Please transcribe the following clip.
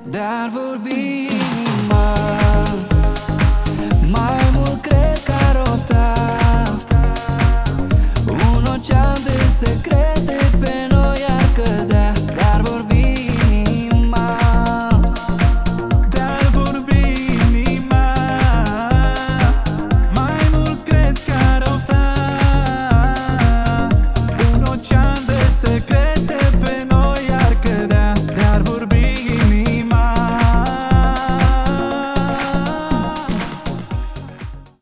Dar vorbi inima, mai mult cred că ar opta un ocean de secrete